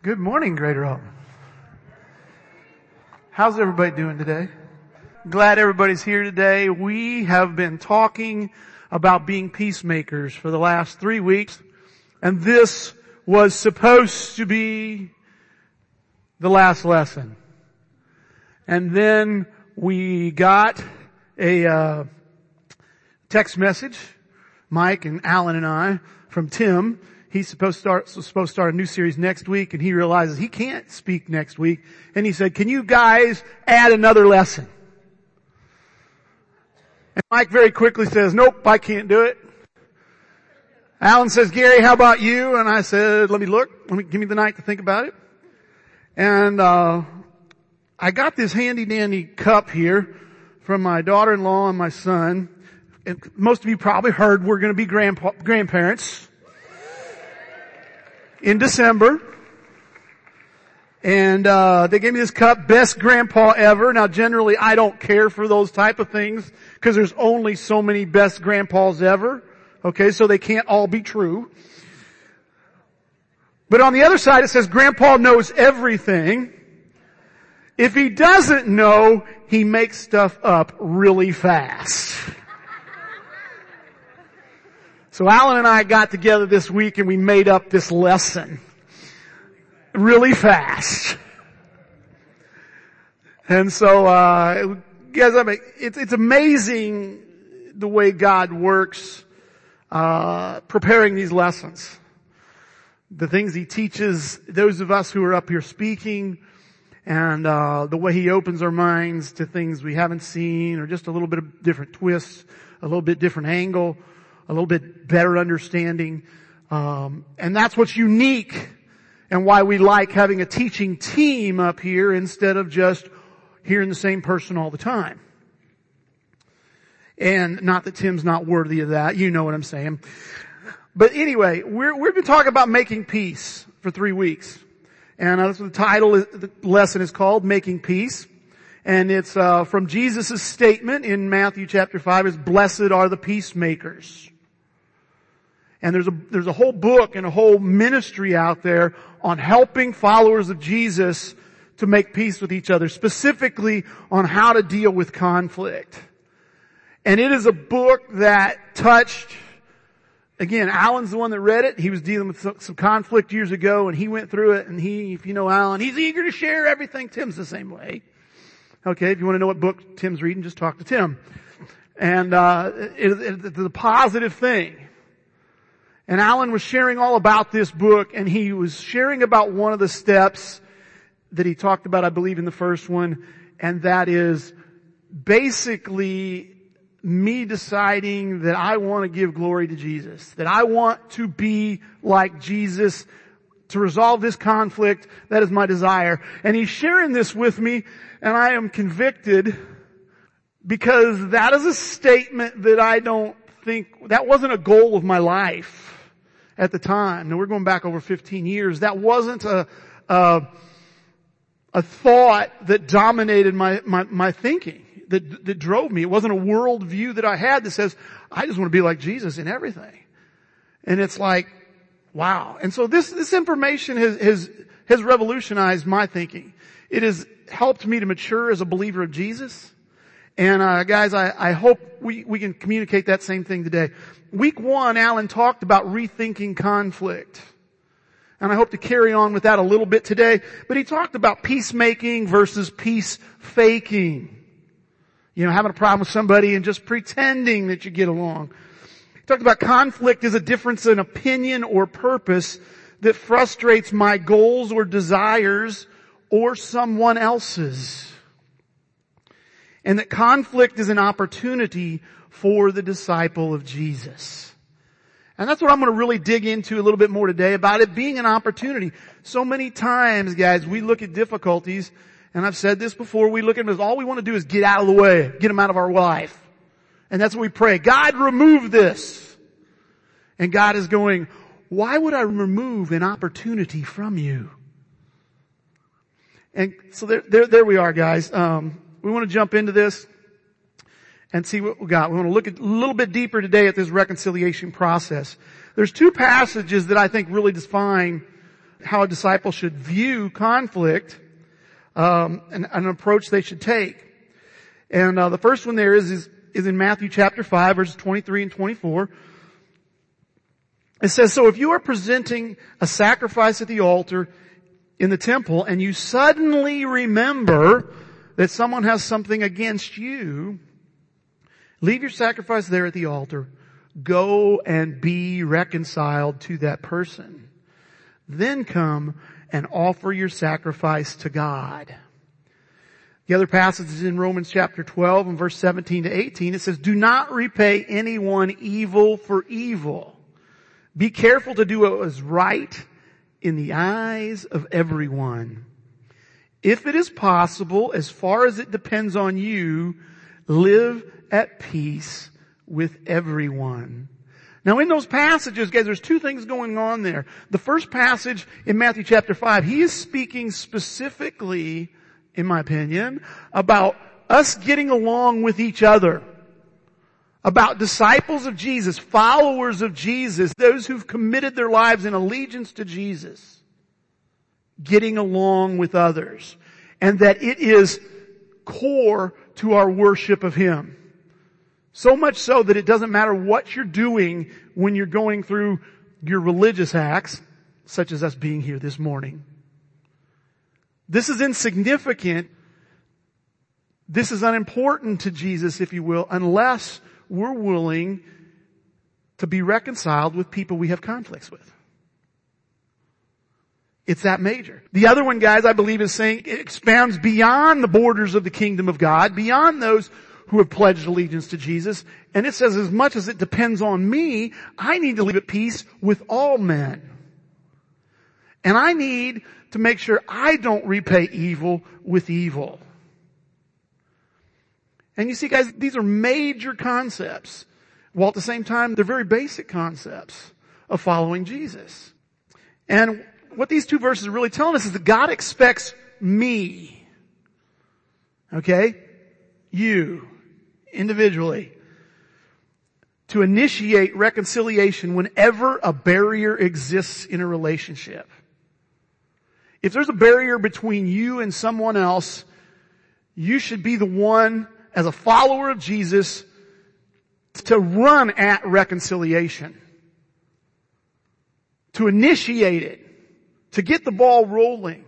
Good morning, Greater Hope. How's everybody doing today? Glad everybody's here today. We have been talking about being peacemakers for the last 3 weeks, and this was supposed to be the last lesson. And then we got a text message, Mike and Alan and I, from Tim. He's supposed to start a new series next week, and he realizes he can't speak next week. And he said, "Can you guys add another lesson?" And Mike very quickly says, "Nope, I can't do it." Alan says, "Gary, how about you?" And I said, "Let me look. Give me the night to think about it." And I got this handy dandy cup here from my daughter-in-law and my son. And most of you probably heard we're going to be grandparents in December. And they gave me this cup, best grandpa ever. Now generally I don't care for those type of things because there's only so many best grandpas ever. Okay, so they can't all be true. But on the other side it says grandpa knows everything. If he doesn't know, he makes stuff up really fast. So Alan and I got together this week and we made up this lesson really fast. And so, guys, it's amazing the way God works, preparing these lessons. The things He teaches those of us who are up here speaking, and the way He opens our minds to things we haven't seen, or just a little bit of different twist, a little bit different angle, a little bit better understanding. And that's what's unique and why we like having a teaching team up here instead of just hearing the same person all the time. And not that Tim's not worthy of that. You know what I'm saying. But anyway, we've been talking about making peace for 3 weeks. And that's what the title of the lesson is called, Making Peace. And it's from Jesus' statement in Matthew chapter 5 is, "Blessed are the peacemakers." And there's a whole book and a whole ministry out there on helping followers of Jesus to make peace with each other, specifically on how to deal with conflict. And it is a book that touched, again, Alan's the one that read it. He was dealing with some conflict years ago and he went through it, and if you know Alan, he's eager to share everything. Tim's the same way. Okay, if you want to know what book Tim's reading, just talk to Tim. And it's a positive thing. And Alan was sharing all about this book, and he was sharing about one of the steps that he talked about, I believe, in the first one, and that is basically me deciding that I want to give glory to Jesus, that I want to be like Jesus to resolve this conflict. That is my desire. And he's sharing this with me, and I am convicted because that is a statement that I don't think, that wasn't a goal of my life at the time. Now we're going back over 15 years. That wasn't a thought that dominated my thinking, that drove me. It wasn't a world view that I had that says, I just want to be like Jesus in everything. And it's like, wow. And so this information has revolutionized my thinking. It has helped me to mature as a believer of Jesus. And guys, I hope we can communicate that same thing today. Week 1, Alan talked about rethinking conflict. And I hope to carry on with that a little bit today. But he talked about peacemaking versus peace faking. You know, having a problem with somebody and just pretending that you get along. He talked about conflict as a difference in opinion or purpose that frustrates my goals or desires or someone else's. And that conflict is an opportunity for the disciple of Jesus. And that's what I'm going to really dig into a little bit more today, about it being an opportunity. So many times, guys, we look at difficulties, and I've said this before, we look at them as all we want to do is get out of the way, get them out of our life. And that's what we pray. God, remove this. And God is going, why would I remove an opportunity from you? And so there we are, guys. We want to jump into this and see what we got. We want to look a little bit deeper today at this reconciliation process. There's 2 passages that I think really define how a disciple should view conflict, and an approach they should take. And the first one there is in Matthew chapter 5, verses 23 and 24. It says, "So if you are presenting a sacrifice at the altar in the temple, and you suddenly remember that someone has something against you, leave your sacrifice there at the altar. Go and be reconciled to that person. Then come and offer your sacrifice to God." The other passage is in Romans chapter 12 and verse 17 to 18. It says, "Do not repay anyone evil for evil. Be careful to do what is right in the eyes of everyone. If it is possible, as far as it depends on you, live at peace with everyone." Now in those passages, guys, there's two things going on there. The first passage in Matthew chapter 5, he is speaking specifically, in my opinion, about us getting along with each other. About disciples of Jesus, followers of Jesus, those who've committed their lives in allegiance to Jesus, getting along with others. And that it is core to our worship of Him. So much so that it doesn't matter what you're doing when you're going through your religious acts, such as us being here this morning. This is insignificant. This is unimportant to Jesus, if you will, unless we're willing to be reconciled with people we have conflicts with. It's that major. The other one, guys, I believe is saying it expands beyond the borders of the kingdom of God, beyond those who have pledged allegiance to Jesus. And it says, as much as it depends on me, I need to live at peace with all men. And I need to make sure I don't repay evil with evil. And you see, guys, these are major concepts, while at the same time, they're very basic concepts of following Jesus. And what these two verses are really telling us is that God expects me, okay, you, individually, to initiate reconciliation whenever a barrier exists in a relationship. If there's a barrier between you and someone else, you should be the one, as a follower of Jesus, to run at reconciliation. To initiate it. To get the ball rolling.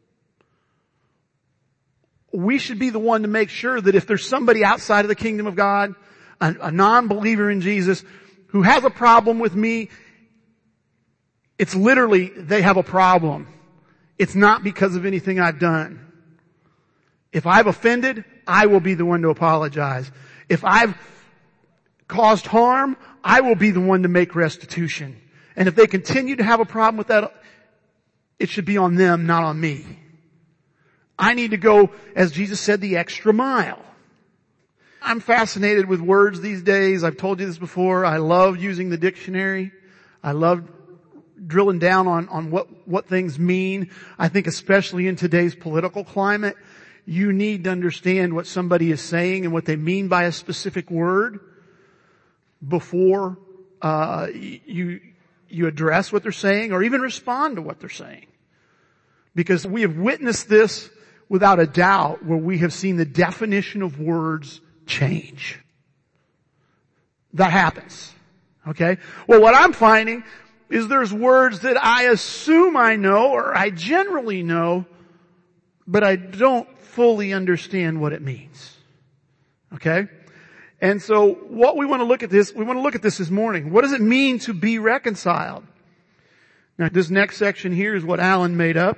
We should be the one to make sure that if there's somebody outside of the kingdom of God, a non-believer in Jesus, who has a problem with me, it's literally they have a problem. It's not because of anything I've done. If I've offended, I will be the one to apologize. If I've caused harm, I will be the one to make restitution. And if they continue to have a problem with that, it should be on them, not on me. I need to go, as Jesus said, the extra mile. I'm fascinated with words these days. I've told you this before. I love using the dictionary. I love drilling down on what things mean. I think especially in today's political climate, you need to understand what somebody is saying and what they mean by a specific word before you address what they're saying or even respond to what they're saying. Because we have witnessed this without a doubt where we have seen the definition of words change. That happens. Okay? Well, what I'm finding is there's words that I assume I know or I generally know, but I don't fully understand what it means. Okay? And so what we want to look at this morning. What does it mean to be reconciled? Now this next section here is what Alan made up.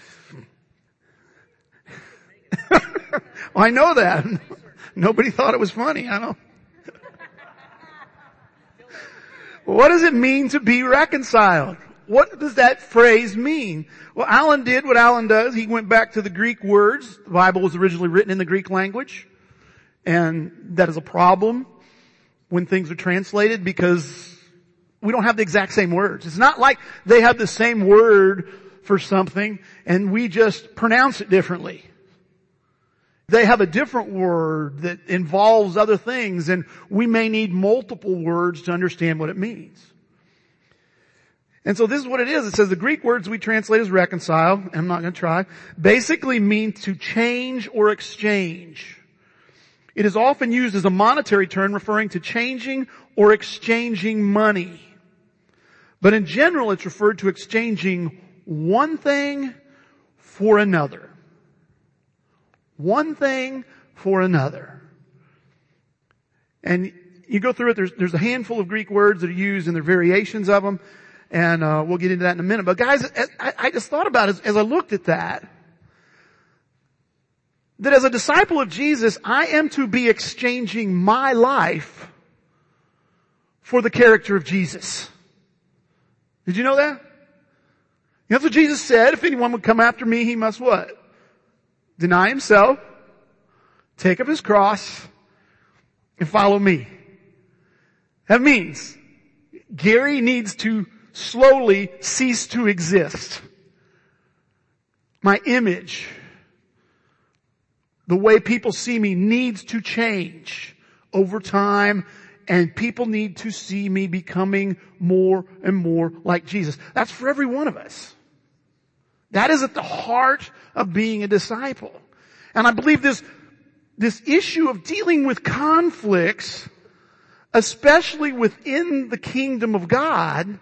I know that. Nobody thought it was funny. I know. What does it mean to be reconciled? What does that phrase mean? Well, Alan did what Alan does. He went back to the Greek words. The Bible was originally written in the Greek language. And that is a problem when things are translated because we don't have the exact same words. It's not like they have the same word for something and we just pronounce it differently. They have a different word that involves other things and we may need multiple words to understand what it means. And so this is what it is. It says the Greek words we translate as reconcile, I'm not going to try, basically mean to change or exchange. It is often used as a monetary term referring to changing or exchanging money. But in general, it's referred to exchanging one thing for another. One thing for another. And you go through it, there's a handful of Greek words that are used and there are variations of them. And we'll get into that in a minute. But guys, I just thought about it as I looked at that as a disciple of Jesus, I am to be exchanging my life for the character of Jesus. Did you know that? That's what Jesus said. If anyone would come after me, he must what? Deny himself, take up his cross, and follow me. That means Gary needs to slowly cease to exist. My image, the way people see me needs to change over time, and people need to see me becoming more and more like Jesus. That's for every one of us. That is at the heart of being a disciple. And I believe this issue of dealing with conflicts, especially within the kingdom of God,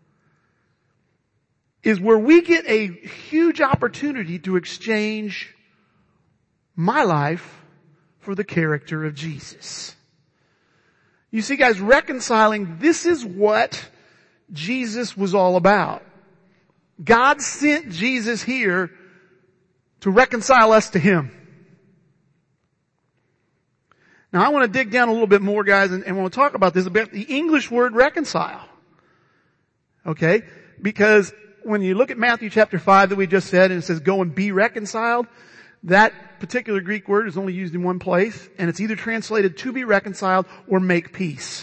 is where we get a huge opportunity to exchange my life for the character of Jesus. You see, guys, reconciling, this is what Jesus was all about. God sent Jesus here to reconcile us to Him. Now I want to dig down a little bit more, guys, and want to talk about this, about the English word reconcile. Okay? Because when you look at Matthew chapter 5 that we just said, and it says go and be reconciled, that particular Greek word is only used in one place, and it's either translated to be reconciled or make peace.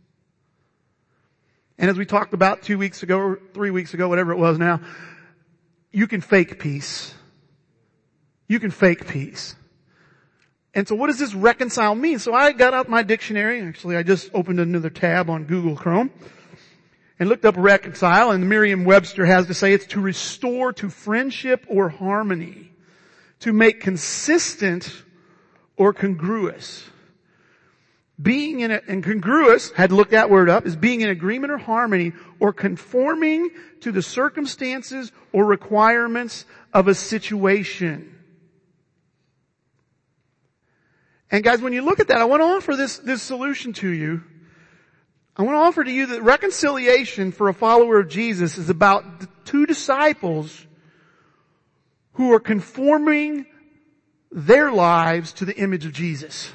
And as we talked about 2 weeks ago, or 3 weeks ago, whatever it was now, you can fake peace. You can fake peace. And so what does this reconcile mean? So I got out my dictionary. Actually, I just opened another tab on Google Chrome and looked up reconcile, and Merriam-Webster has to say it's to restore to friendship or harmony, to make consistent or congruous. Being in and congruous, had to look that word up, is being in agreement or harmony or conforming to the circumstances or requirements of a situation. And guys, when you look at that, I want to offer this solution to you. I want to offer to you that reconciliation for a follower of Jesus is about the two disciples who are conforming their lives to the image of Jesus.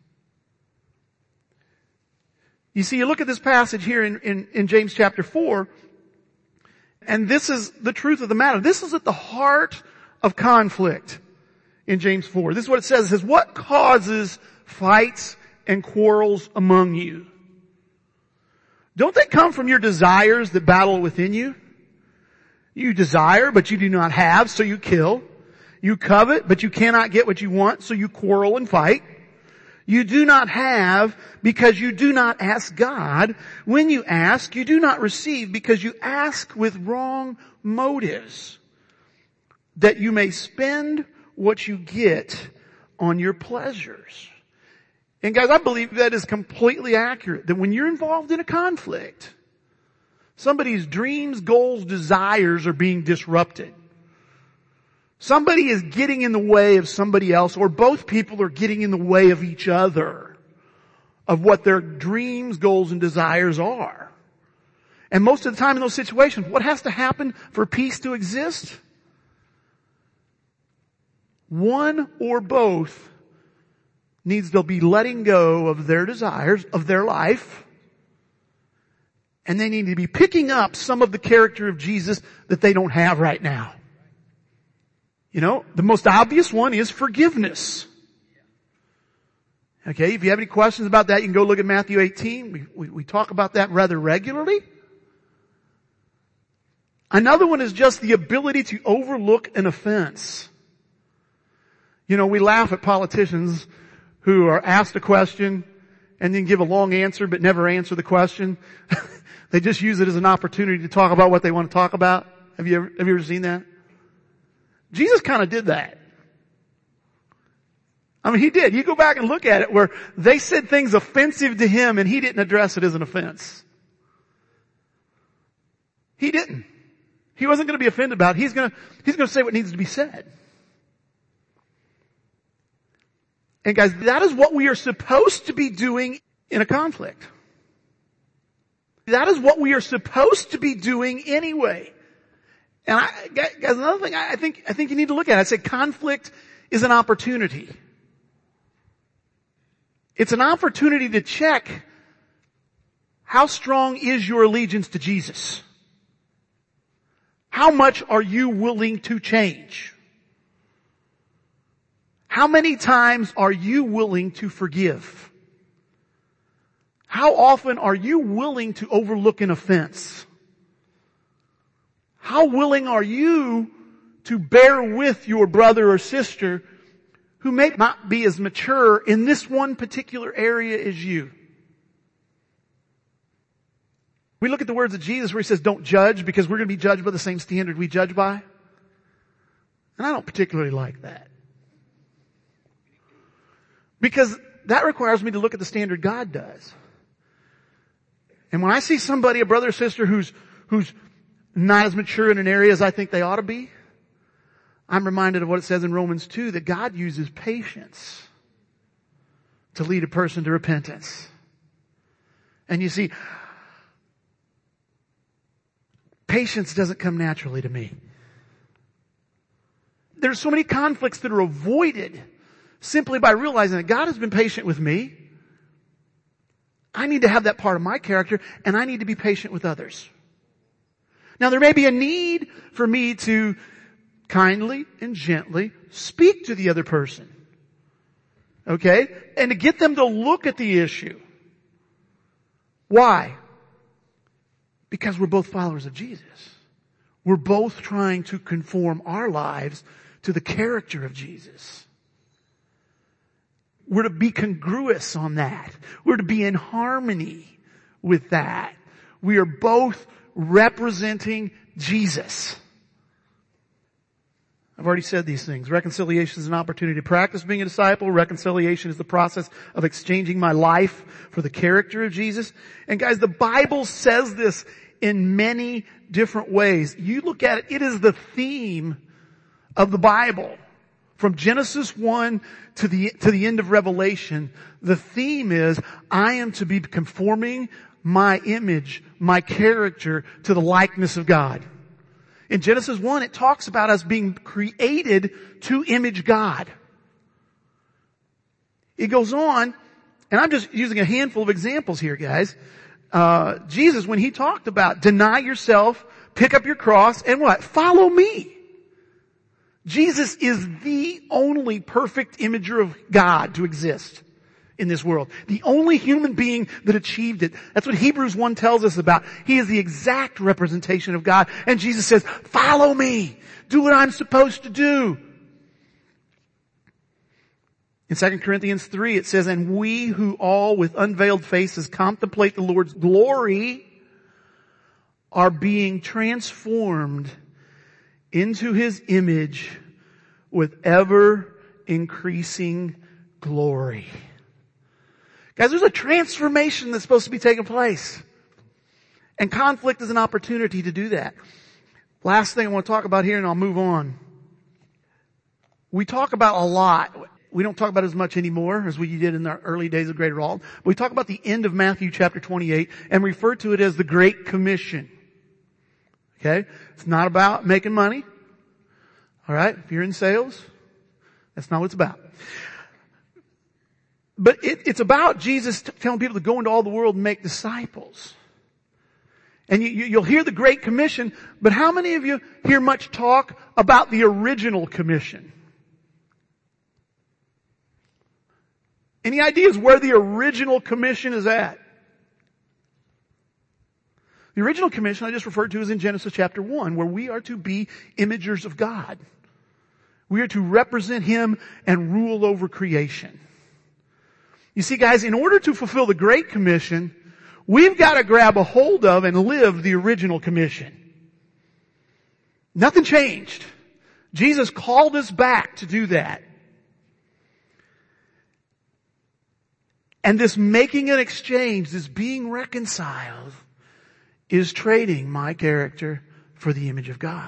You see, you look at this passage here in James chapter 4, and this is the truth of the matter. This is at the heart of conflict in James 4. This is what it says. It says, what causes fights and quarrels among you? Don't they come from your desires that battle within you? You desire, but you do not have, so you kill. You covet, but you cannot get what you want, so you quarrel and fight. You do not have because you do not ask God. When you ask, you do not receive because you ask with wrong motives, that you may spend what you get on your pleasures. And guys, I believe that is completely accurate, that when you're involved in a conflict, somebody's dreams, goals, desires are being disrupted. Somebody is getting in the way of somebody else, or both people are getting in the way of each other, of what their dreams, goals, and desires are. And most of the time in those situations, what has to happen for peace to exist? One or both needs to be letting go of their desires, of their life, and they need to be picking up some of the character of Jesus that they don't have right now. You know, the most obvious one is forgiveness. Okay, if you have any questions about that, you can go look at Matthew 18. We talk about that rather regularly. Another one is just the ability to overlook an offense. You know, we laugh at politicians who are asked a question and then give a long answer but never answer the question. They just use it as an opportunity to talk about what they want to talk about. Have you ever seen that? Jesus kind of did that. I mean, he did. You go back and look at it where they said things offensive to him and he didn't address it as an offense. He didn't. He wasn't going to be offended about it. He's going to say what needs to be said. And guys, that is what we are supposed to be doing in a conflict. That is what we are supposed to be doing anyway. And guys, another thing I think you need to look at, I say conflict is an opportunity. It's an opportunity to check how strong is your allegiance to Jesus. How much are you willing to change? How many times are you willing to forgive? How often are you willing to overlook an offense? How willing are you to bear with your brother or sister who may not be as mature in this one particular area as you? We look at the words of Jesus where he says, don't judge because we're going to be judged by the same standard we judge by. And I don't particularly like that. Because that requires me to look at the standard God does. And when I see somebody, a brother or sister who's not as mature in an area as I think they ought to be, I'm reminded of what it says in Romans 2, that God uses patience to lead a person to repentance. And you see, patience doesn't come naturally to me. There's so many conflicts that are avoided simply by realizing that God has been patient with me. I need to have that part of my character, and I need to be patient with others. Now there may be a need for me to kindly and gently speak to the other person. Okay? And to get them to look at the issue. Why? Because we're both followers of Jesus. We're both trying to conform our lives to the character of Jesus. We're to be congruous on that. We're to be in harmony with that. We are both representing Jesus. I've already said these things. Reconciliation is an opportunity to practice being a disciple. Reconciliation is the process of exchanging my life for the character of Jesus. And guys, the Bible says this in many different ways. You look at it, it is the theme of the Bible. From Genesis 1 to the end of Revelation, the theme is, I am to be conforming my image, my character to the likeness of God. In Genesis 1, it talks about us being created to image God. It goes on, and I'm just using a handful of examples here, guys. Jesus, when he talked about deny yourself, pick up your cross, and what? Follow me. Jesus is the only perfect imager of God to exist in this world. The only human being that achieved it. That's what Hebrews 1 tells us about. He is the exact representation of God. And Jesus says, follow me. Do what I'm supposed to do. In 2 Corinthians 3 it says, and we who all with unveiled faces contemplate the Lord's glory are being transformed into his image with ever increasing glory. Guys, there's a transformation that's supposed to be taking place. And conflict is an opportunity to do that. Last thing I want to talk about here, and I'll move on. We talk about a lot. We don't talk about as much anymore as we did in the early days of Greater Alton. But we talk about the end of Matthew chapter 28 and refer to it as the Great Commission. Okay? It's not about making money. Alright? If you're in sales, that's not what it's about. But it's about Jesus telling people to go into all the world and make disciples. And you'll hear the Great Commission, but how many of you hear much talk about the original commission? Any ideas where the original commission is at? The original commission I just referred to is in Genesis chapter 1, where we are to be imagers of God. We are to represent him and rule over creation. You see, guys, in order to fulfill the Great Commission, We've got to grab a hold of and live the original commission. Nothing changed. Jesus called us back to do that. And this making an exchange, this being reconciled, is trading my character for the image of God.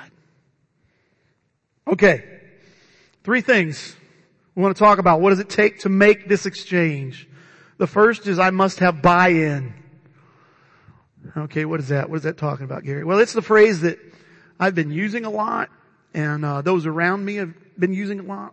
Okay. 3 things we want to talk about. What does it take to make this exchange? The first is I must have buy-in. Okay, what is that? What is that talking about, Gary? Well, it's the phrase that I've been using a lot, and those around me have been using a lot.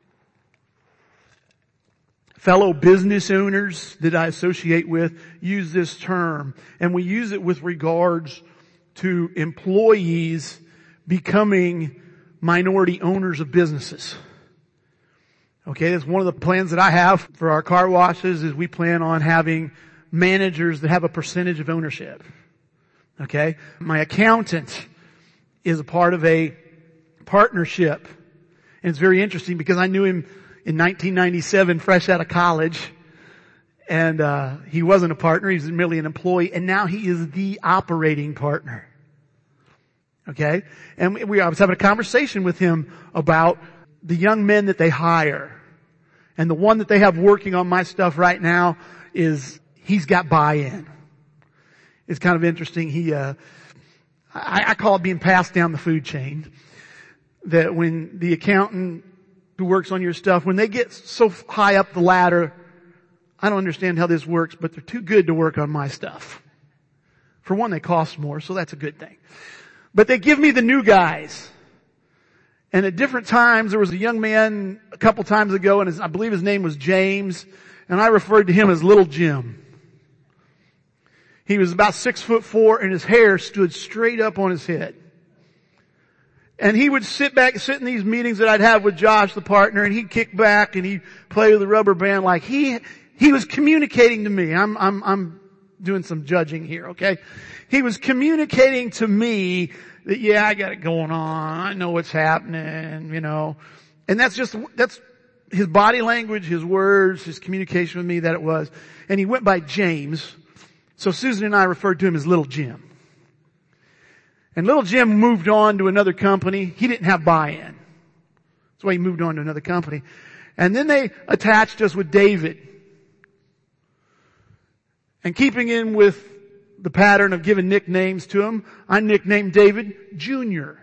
Fellow business owners that I associate with use this term, and we use it with regards to employees becoming minority owners of businesses. Okay, that's one of the plans that I have for our car washes is we plan on having managers that have a percentage of ownership. Okay, my accountant is a part of a partnership, and it's very interesting because I knew him in 1997, fresh out of college, and he wasn't a partner, he was merely an employee, and now he is the operating partner. Okay? And I was having a conversation with him about the young men that they hire. And the one that they have working on my stuff right now he's got buy-in. It's kind of interesting. I call it being passed down the food chain. That when the accountant who works on your stuff, when they get so high up the ladder, I don't understand how this works, but they're too good to work on my stuff. For one, they cost more, so that's a good thing. But they give me the new guys. And at different times, there was a young man a couple times ago, and I believe his name was James, and I referred to him as Little Jim. He was about 6'4", and his hair stood straight up on his head. And he would sit in these meetings that I'd have with Josh, the partner, and he'd kick back and he'd play with the rubber band like he was communicating to me. I'm doing some judging here, okay? He was communicating to me that, yeah, I got it going on. I know what's happening, you know. And that's his body language, his words, his communication with me that it was. And he went by James. So Susan and I referred to him as Little Jim. And Little Jim moved on to another company. He didn't have buy-in. That's why he moved on to another company. And then they attached us with David. And keeping in with the pattern of giving nicknames to him, I nicknamed David Junior.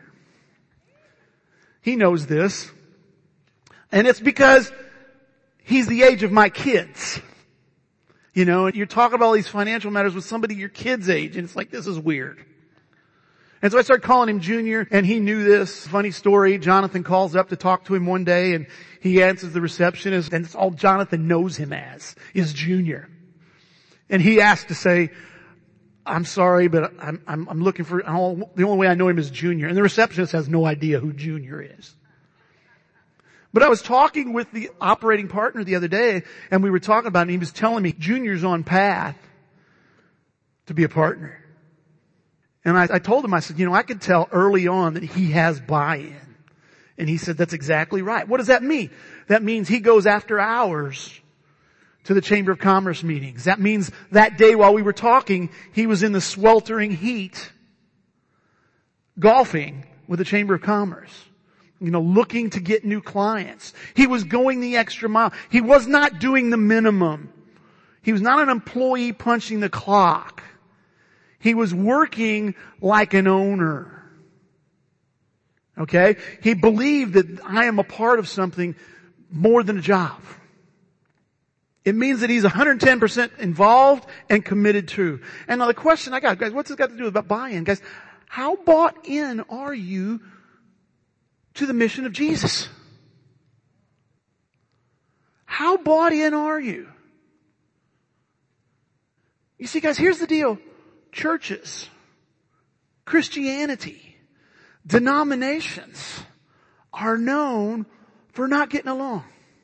He knows this. And it's because he's the age of my kids. You know, you're talking about all these financial matters with somebody your kid's age, and it's like, this is weird. And so I started calling him Junior, and he knew this. Funny story, Jonathan calls up to talk to him one day, and he answers the receptionist, and it's all Jonathan knows him as, is Junior. And he asked to say, I'm sorry, but I'm looking for, the only way I know him is Junior. And the receptionist has no idea who Junior is. But I was talking with the operating partner the other day, and we were talking about it, and he was telling me Junior's on path to be a partner. And I told him, I said, you know, I could tell early on that he has buy-in. And he said, that's exactly right. What does that mean? That means he goes after hours to the Chamber of Commerce meetings. That means that day while we were talking, he was in the sweltering heat golfing with the Chamber of Commerce. You know, looking to get new clients. He was going the extra mile. He was not doing the minimum. He was not an employee punching the clock. He was working like an owner. Okay? He believed that I am a part of something more than a job. It means that he's 110% involved and committed to. And now the question I got, guys, what's this got to do about buy-in? Guys, how bought in are you to the mission of Jesus? How bought in are you? You see, guys, here's the deal. Churches, Christianity, denominations are known for not getting along.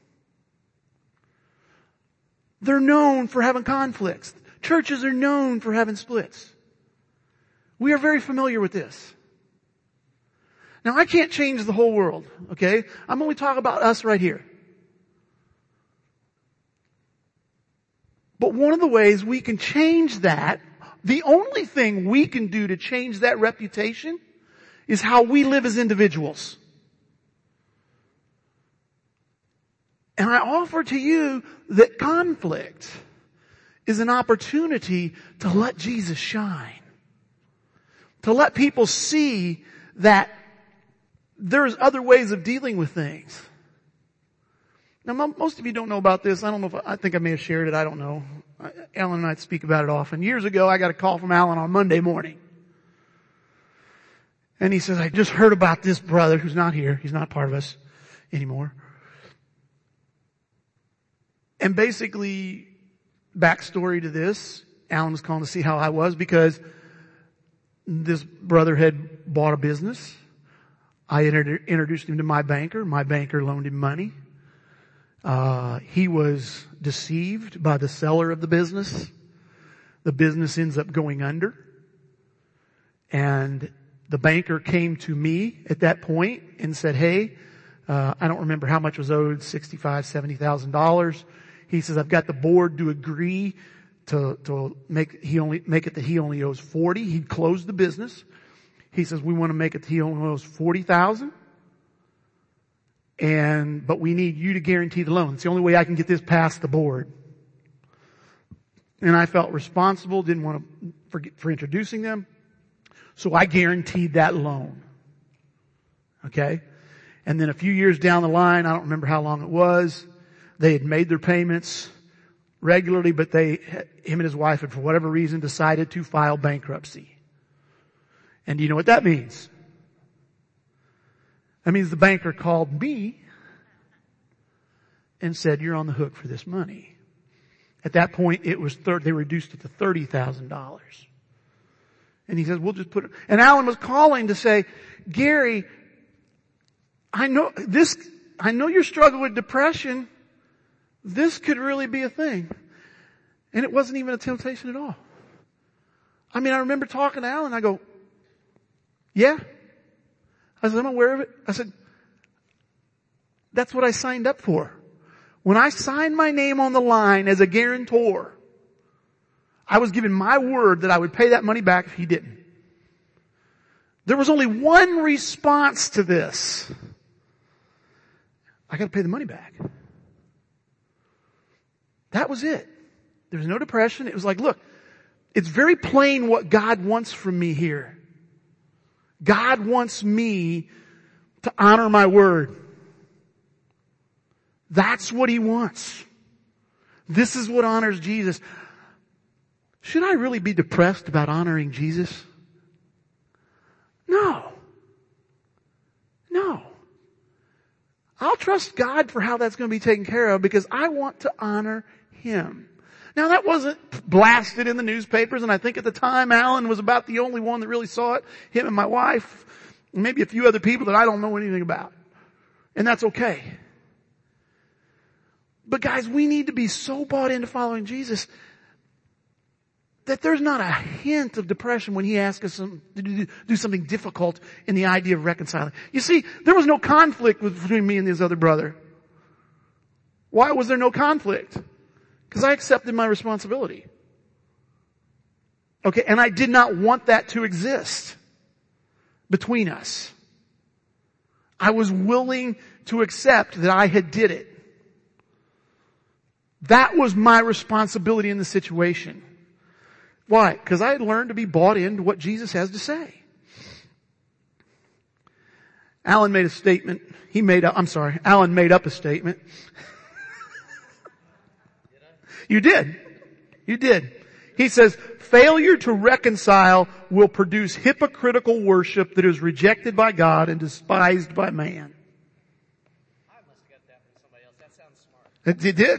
They're known for having conflicts. Churches are known for having splits. We are very familiar with this. Now, I can't change the whole world, okay? I'm only talking about us right here. But one of the ways we can change that, the only thing we can do to change that reputation is how we live as individuals. And I offer to you that conflict is an opportunity to let Jesus shine. To let people see that there's other ways of dealing with things. Now, most of you don't know about this. I don't know I think I may have shared it. I don't know. Alan and I speak about it often. Years ago, I got a call from Alan on Monday morning. And he says, I just heard about this brother who's not here. He's not part of us anymore. And basically, backstory to this, Alan was calling to see how I was because this brother had bought a business. I introduced him to my banker. My banker loaned him money. He was deceived by the seller of the business. The business ends up going under. And the banker came to me at that point and said, hey, I don't remember how much was owed, $65,000, $70,000. He says, I've got the board to agree to make it that he only owes 40. He'd closed the business. He says, we want to make it that he only owes 40,000. But we need you to guarantee the loan. It's the only way I can get this past the board. And I felt responsible, didn't want to forget for introducing them. So I guaranteed that loan. Okay? And then a few years down the line, I don't remember how long it was, they had made their payments regularly, but him and his wife had, for whatever reason, decided to file bankruptcy. And do you know what that means? That means the banker called me and said, you're on the hook for this money. At that point, they reduced it to $30,000. And he says, we'll just put it, and Alan was calling to say, Gary, I know you're struggling with depression. This could really be a thing. And it wasn't even a temptation at all. I mean, I remember talking to Alan, I go, yeah. I said, I'm aware of it. I said, that's what I signed up for. When I signed my name on the line as a guarantor, I was given my word that I would pay that money back if he didn't. There was only one response to this. I got to pay the money back. That was it. There was no depression. It was like, look, it's very plain what God wants from me here. God wants me to honor my word. That's what he wants. This is what honors Jesus. Should I really be depressed about honoring Jesus? No. No. I'll trust God for how that's going to be taken care of because I want to honor him. Now that wasn't blasted in the newspapers, and I think at the time Alan was about the only one that really saw it. Him and my wife, and maybe a few other people that I don't know anything about. And that's okay. But guys, we need to be so bought into following Jesus that there's not a hint of depression when he asks us to do something difficult in the idea of reconciling. You see, there was no conflict between me and this other brother. Why was there no conflict? Because I accepted my responsibility. Okay, and I did not want that to exist between us. I was willing to accept that I had did it. That was my responsibility in the situation. Why? Because I had learned to be bought into what Jesus has to say. Alan made a statement. Alan made up a statement. You did. You did. He says, failure to reconcile will produce hypocritical worship that is rejected by God and despised by man. I must have got that from somebody else. That sounds smart. It did.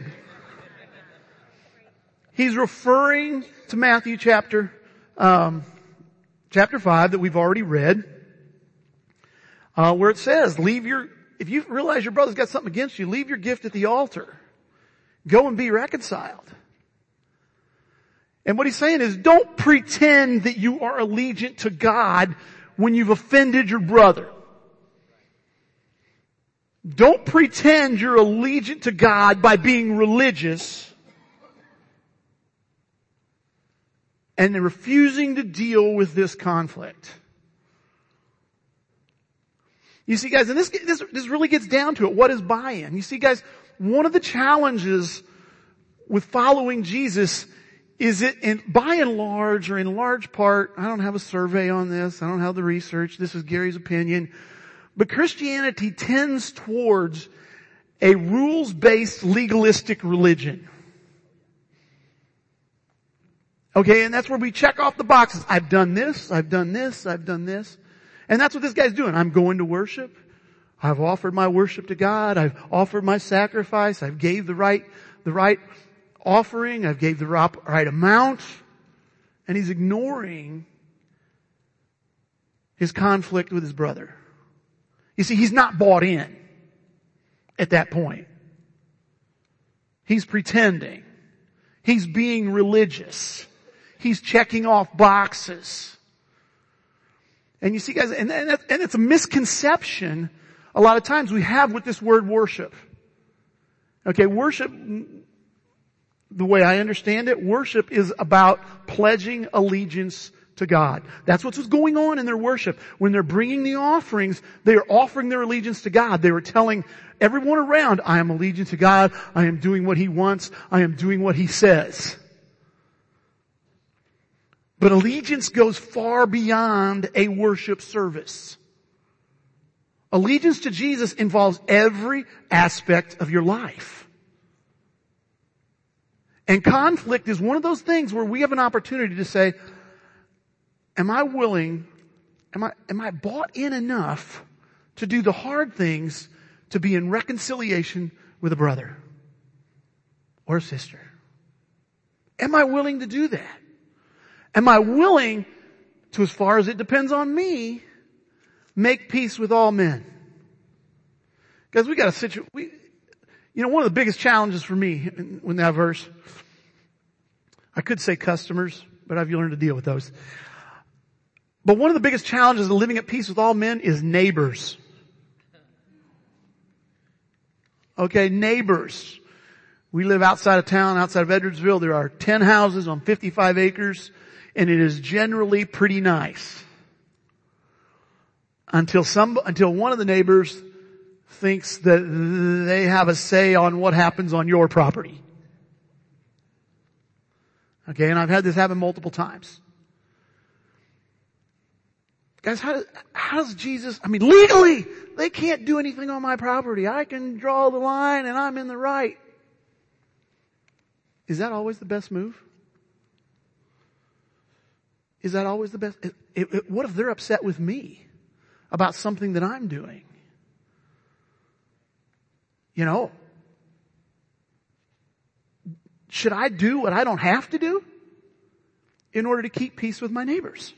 He's referring to Matthew chapter 5 that we've already read, where it says, if you realize your brother's got something against you, leave your gift at the altar. Go and be reconciled. And what he's saying is, don't pretend that you are allegiant to God when you've offended your brother. Don't pretend you're allegiant to God by being religious and they're refusing to deal with this conflict. You see, guys, and this really gets down to it. What is buy-in? You see, guys, one of the challenges with following Jesus is by and large, or in large part, I don't have a survey on this, I don't have the research, this is Gary's opinion, but Christianity tends towards a rules-based legalistic religion. Okay, and that's where we check off the boxes. I've done this, I've done this, I've done this. And that's what this guy's doing. I'm going to worship. I've offered my worship to God. I've offered my sacrifice. I've gave the right offering. I've gave the right amount. And he's ignoring his conflict with his brother. You see, he's not bought in at that point. He's pretending. He's being religious. He's checking off boxes. And you see, guys, and it's a misconception a lot of times we have with this word worship. Okay, worship, the way I understand it, worship is about pledging allegiance to God. That's what's going on in their worship. When they're bringing the offerings, they are offering their allegiance to God. They were telling everyone around, I am allegiant to God. I am doing what He wants. I am doing what He says. But allegiance goes far beyond a worship service. Allegiance to Jesus involves every aspect of your life. And conflict is one of those things where we have an opportunity to say, am I willing, am I bought in enough to do the hard things to be in reconciliation with a brother or a sister? Am I willing to do that? Am I willing to, as far as it depends on me, make peace with all men? Guys, we got a situation, one of the biggest challenges for me in that verse, I could say customers, but I've learned to deal with those. But one of the biggest challenges of living at peace with all men is neighbors. Okay, neighbors. We live outside of town, outside of Edwardsville. There are 10 houses on 55 acres. And it is generally pretty nice. Until one of the neighbors thinks that they have a say on what happens on your property. Okay, and I've had this happen multiple times. Guys, how does Jesus, legally, they can't do anything on my property. I can draw the line and I'm in the right. Is that always the best move? Is that always the best? What if they're upset with me about something that I'm doing? Should I do what I don't have to do in order to keep peace with my neighbors?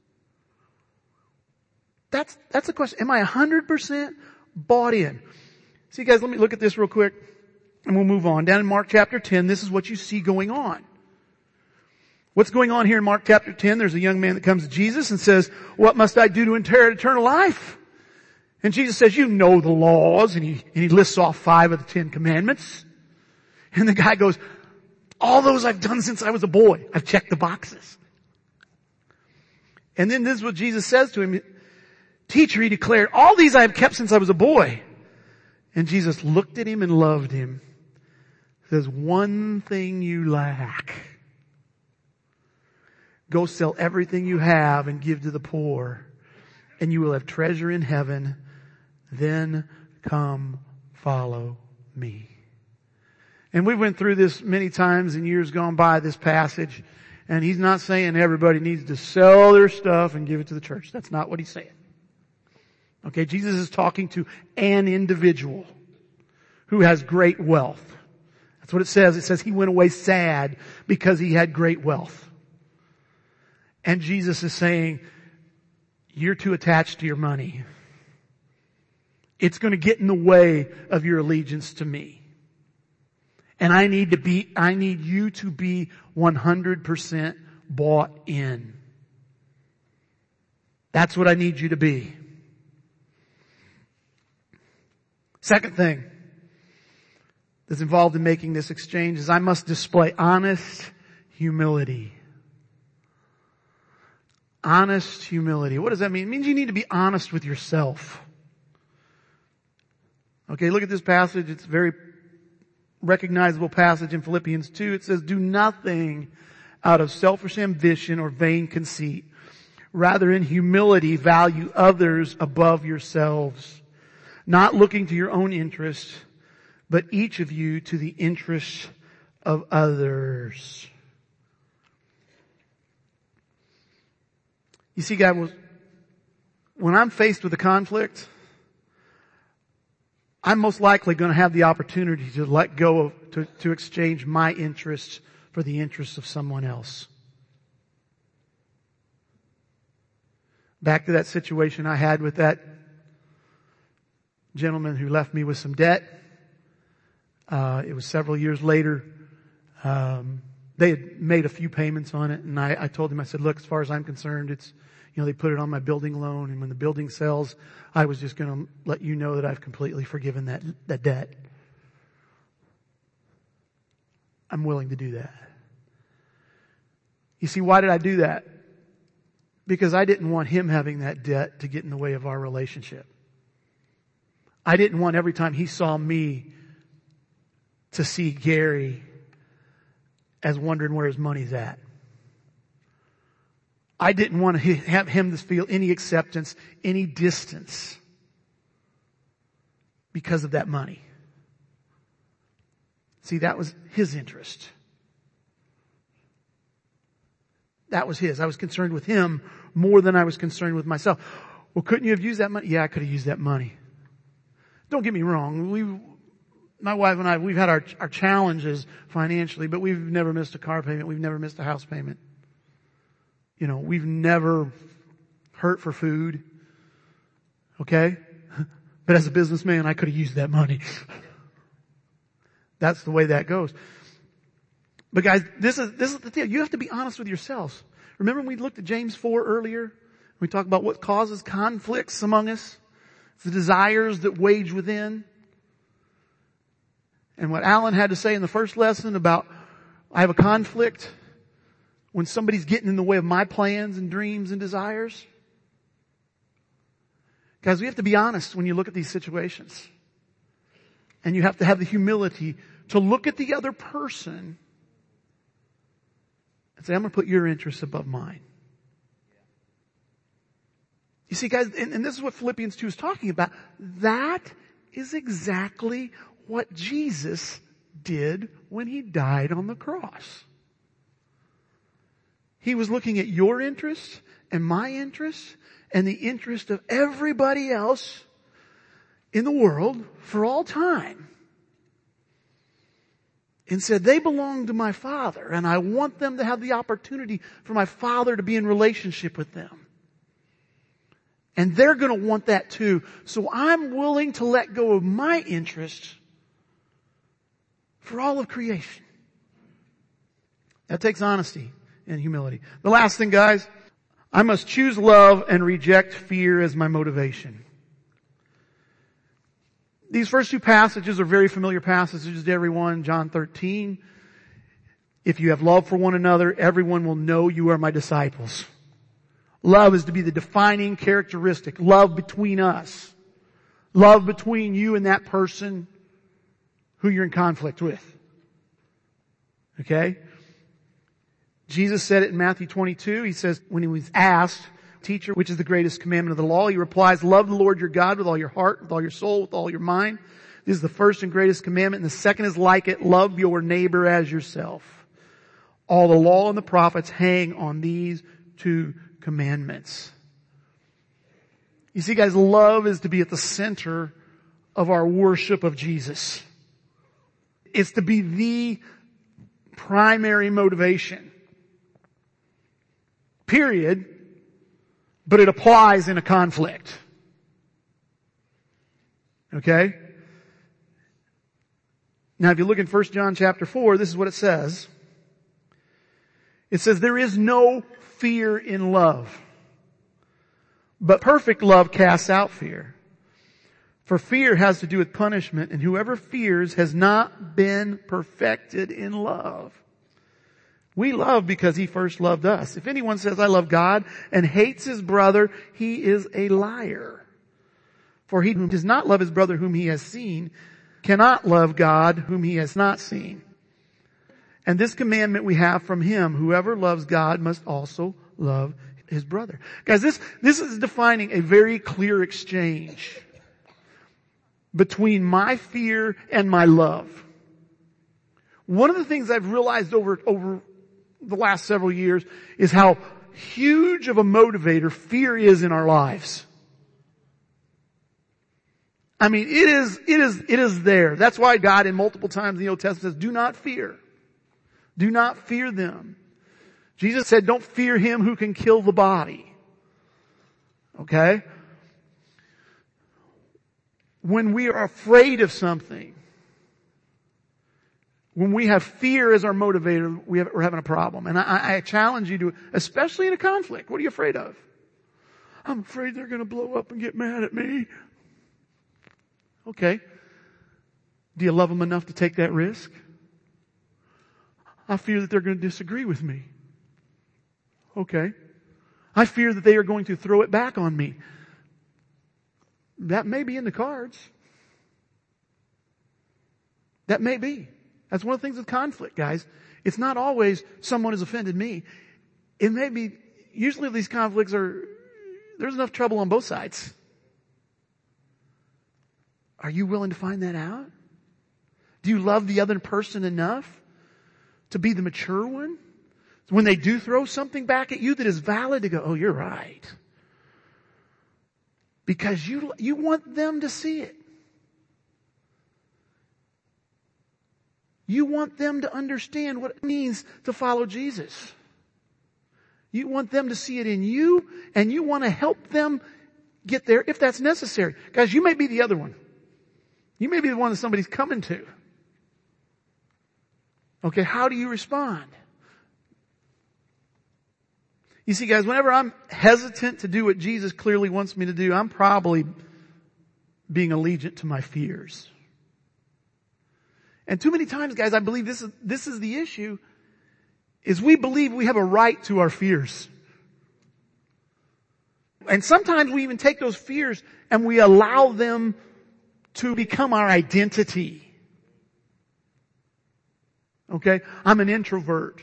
That's the question. Am I 100% bought in? See, guys, let me look at this real quick and we'll move on. Down in Mark chapter 10, this is what you see going on. What's going on here in Mark chapter 10? There's a young man that comes to Jesus and says, what must I do to inherit eternal life? And Jesus says, you know the laws. And he lists off 5 of the 10 commandments. And the guy goes, all those I've done since I was a boy. I've checked the boxes. And then this is what Jesus says to him. Teacher, he declared, all these I have kept since I was a boy. And Jesus looked at him and loved him. Says, one thing you lack. Go sell everything you have and give to the poor, and you will have treasure in heaven. Then come follow me. And we went through this many times in years gone by, this passage, and he's not saying everybody needs to sell their stuff and give it to the church. That's not what he's saying. Okay, Jesus is talking to an individual who has great wealth. That's what it says. It says he went away sad because he had great wealth. And Jesus is saying, you're too attached to your money. It's going to get in the way of your allegiance to me. And I need you to be 100% bought in. That's what I need you to be. Second thing that's involved in making this exchange is I must display honest humility. Honest humility. What does that mean? It means you need to be honest with yourself. Okay, look at this passage. It's a very recognizable passage in Philippians 2. It says, do nothing out of selfish ambition or vain conceit. Rather, in humility, value others above yourselves, not looking to your own interest, but each of you to the interest of others. You see, God, when I'm faced with a conflict, I'm most likely going to have the opportunity to let go of, to exchange my interests for the interests of someone else. Back to that situation I had with that gentleman who left me with some debt. It was several years later. They had made a few payments on it, and I told him, I said, look, as far as I'm concerned, it's, they put it on my building loan, and when the building sells, I was just going to let you know that I've completely forgiven that debt. I'm willing to do that. You see, why did I do that? Because I didn't want him having that debt to get in the way of our relationship. I didn't want every time he saw me to see Gary as wondering where his money's at. I didn't want to have him to feel any acceptance, any distance because of that money. See, that was his interest. That was his. I was concerned with him more than I was concerned with myself. Well, couldn't you have used that money? Yeah, I could have used that money. Don't get me wrong. My wife and I, we've had our challenges financially, but we've never missed a car payment. We've never missed a house payment. We've never hurt for food. Okay? But as a businessman, I could have used that money. That's the way that goes. But guys, this is the deal. You have to be honest with yourselves. Remember when we looked at James 4 earlier? We talked about what causes conflicts among us. It's the desires that wage within. And what Alan had to say in the first lesson about I have a conflict when somebody's getting in the way of my plans and dreams and desires. Guys, we have to be honest when you look at these situations. And you have to have the humility to look at the other person and say, I'm going to put your interests above mine. You see, guys, and this is what Philippians 2 is talking about. That is exactly what Jesus did when he died on the cross. He was looking at your interests and my interests and the interest of everybody else in the world for all time. And said, they belong to my Father, and I want them to have the opportunity for my Father to be in relationship with them. And they're going to want that too. So I'm willing to let go of my interests for all of creation. That takes honesty and humility. The last thing, guys, I must choose love and reject fear as my motivation. These first two passages are very familiar passages to everyone. John 13. If you have love for one another, everyone will know you are my disciples. Love is to be the defining characteristic. Love between us. Love between you and that person who you're in conflict with. Okay? Jesus said it in Matthew 22. He says, when he was asked, teacher, which is the greatest commandment of the law? He replies, love the Lord your God with all your heart, with all your soul, with all your mind. This is the first and greatest commandment. And the second is like it. Love your neighbor as yourself. All the law and the prophets hang on these two commandments. You see, guys, love is to be at the center of our worship of Jesus. It's to be the primary motivation. Period. But it applies in a conflict. Okay? Now, if you look in 1 John chapter 4, this is what it says. It says, there is no fear in love, but perfect love casts out fear. For fear has to do with punishment, and whoever fears has not been perfected in love. We love because He first loved us. If anyone says, I love God and hates his brother, he is a liar. For he who does not love his brother whom he has seen cannot love God whom he has not seen. And this commandment we have from Him, whoever loves God must also love his brother. Guys, this is defining a very clear exchange between my fear and my love. One of the things I've realized over the last several years is how huge of a motivator fear is in our lives. I mean, it is there. That's why God in multiple times in the Old Testament says, do not fear. Do not fear them. Jesus said, don't fear him who can kill the body. Okay? When we are afraid of something, when we have fear as our motivator, we're having a problem. And I challenge you to, especially in a conflict, what are you afraid of? I'm afraid they're going to blow up and get mad at me. Okay. Do you love them enough to take that risk? I fear that they're going to disagree with me. Okay. I fear that they are going to throw it back on me. That may be in the cards. That may be. That's one of the things with conflict, guys. It's not always someone has offended me. It may be, usually these conflicts there's enough trouble on both sides. Are you willing to find that out? Do you love the other person enough to be the mature one? When they do throw something back at you that is valid, to go, oh, you're right. Because you want them to see it. You want them to understand what it means to follow Jesus. You want them to see it in you, and you want to help them get there if that's necessary. Guys, you may be the other one. You may be the one that somebody's coming to. Okay, how do you respond? You see, guys, whenever I'm hesitant to do what Jesus clearly wants me to do, I'm probably being allegiant to my fears. And too many times, guys, I believe this is the issue, is we believe we have a right to our fears. And sometimes we even take those fears and we allow them to become our identity. Okay? I'm an introvert.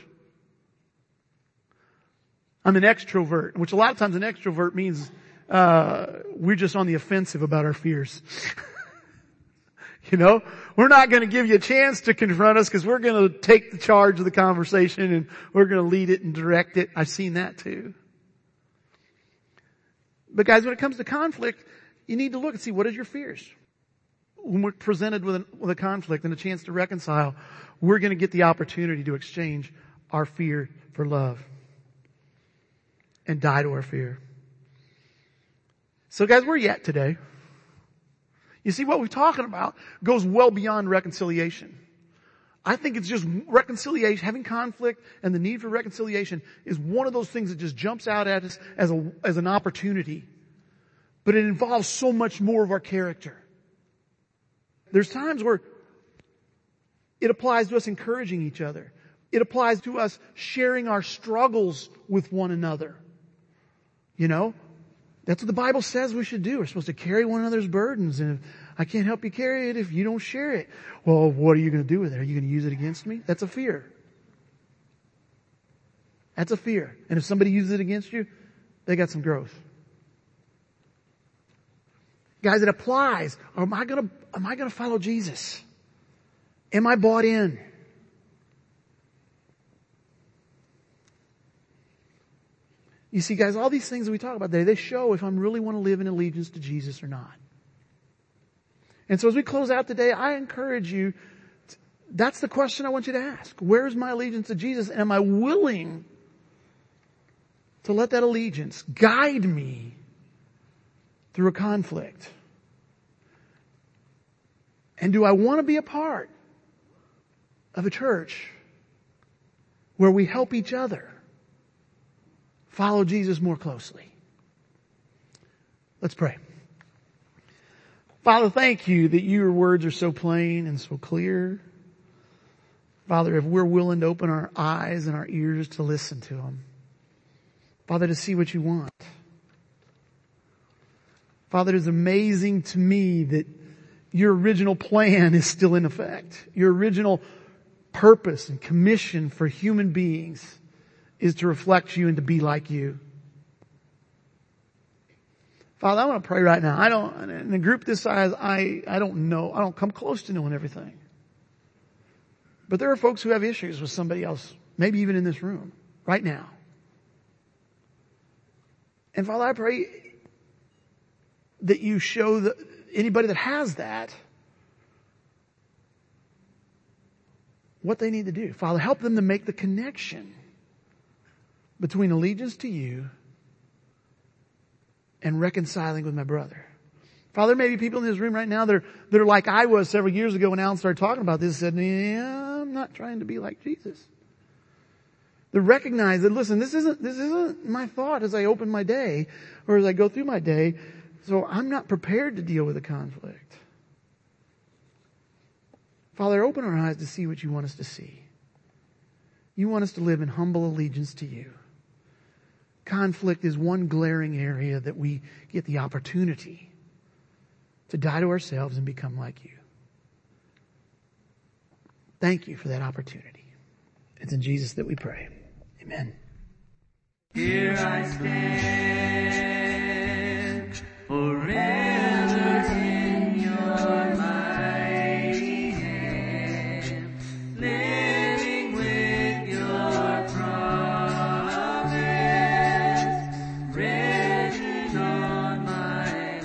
I'm an extrovert, which a lot of times an extrovert means we're just on the offensive about our fears. You know, we're not going to give you a chance to confront us because we're going to take the charge of the conversation and we're going to lead it and direct it. I've seen that too. But guys, when it comes to conflict, you need to look and see, what is your fears? When we're presented with a conflict and a chance to reconcile, we're going to get the opportunity to exchange our fear for love and die to our fear. So guys, where are you at today? You see, what we're talking about goes well beyond reconciliation. I think it's just reconciliation, having conflict and the need for reconciliation is one of those things that just jumps out at us as an opportunity. But it involves so much more of our character. There's times where it applies to us encouraging each other. It applies to us sharing our struggles with one another. You know? That's what the Bible says we should do. We're supposed to carry one another's burdens. And if I can't help you carry it if you don't share it. Well, what are you going to do with it? Are you going to use it against me? That's a fear. That's a fear. And if somebody uses it against you, they got some growth. Guys, it applies. Am I going to follow Jesus? Am I bought in? You see, guys, all these things that we talk about today, they show if I really want to live in allegiance to Jesus or not. And so as we close out today, I encourage you, that's the question I want you to ask. Where's my allegiance to Jesus? And am I willing to let that allegiance guide me through a conflict? And do I want to be a part of a church where we help each other follow Jesus more closely? Let's pray. Father, thank you that your words are so plain and so clear. Father, if we're willing to open our eyes and our ears to listen to Him, Father, to see what you want. Father, it is amazing to me that your original plan is still in effect. Your original purpose and commission for human beings is to reflect you and to be like you. Father, I want to pray right now. In a group this size, I don't come close to knowing everything. But there are folks who have issues with somebody else, maybe even in this room, right now. And Father, I pray that you show anybody that has that what they need to do. Father, help them to make the connection between allegiance to you and reconciling with my brother. Father, there may be people in this room right now that are like I was several years ago when Alan started talking about this, said, yeah, I'm not trying to be like Jesus. They recognize that, listen, this isn't my thought as I open my day or as I go through my day, so I'm not prepared to deal with the conflict. Father, open our eyes to see what you want us to see. You want us to live in humble allegiance to you. Conflict is one glaring area that we get the opportunity to die to ourselves and become like you. Thank you for that opportunity. It's in Jesus that we pray. Amen. Here I stand forever in your mighty hand, living with your promise written on my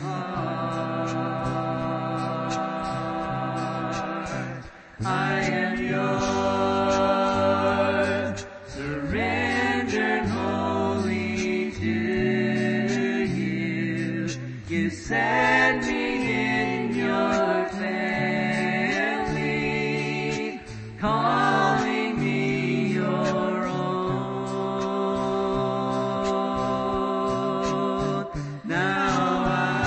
heart. I am yours, surrendered wholly to you. You set me in your family, calling me your own. Now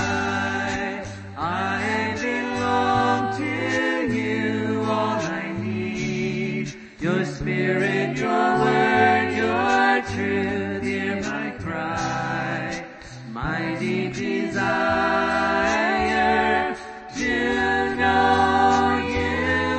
I belong to you, all I need. Your spirit, your word, your truth, hear my cry. Mighty desire to know you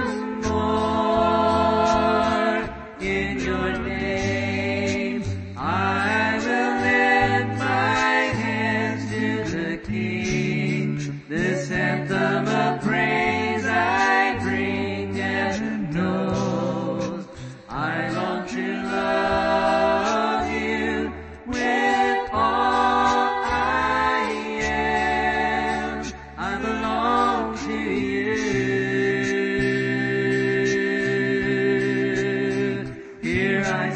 more. In your name I will lift my hands to the King. This anthem of praise I bring, heaven knows. I long to love you with all I am. I belong to you. Here I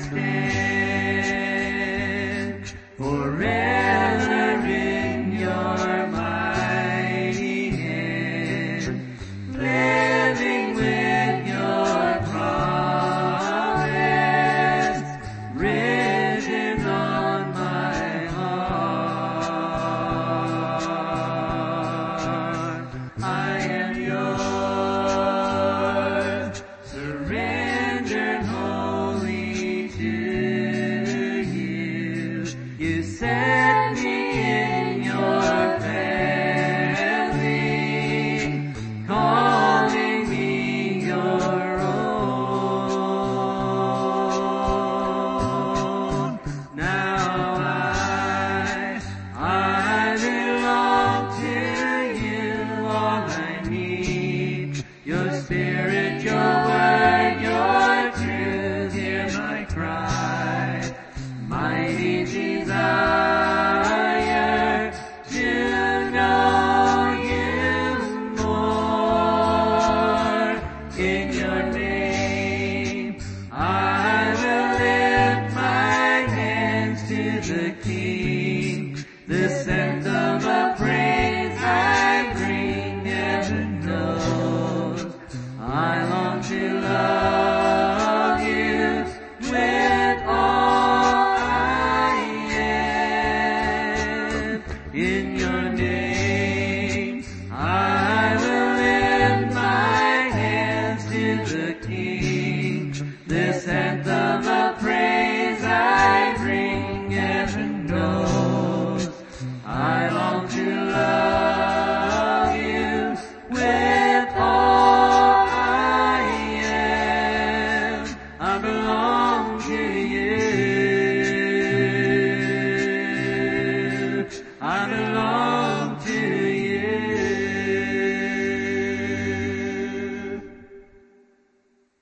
stand forever in your mighty hand, living with your promise written on my heart. I am yours, surrendered wholly to you. You set me in your family, calling me your own. Now I belong to you, all I need. Your spirit, your word, your truth, hear my cry. Mighty desire to know you more. In your name I will lift my hands to the King. This anthem of praise I bring, heaven knows. I belong to you.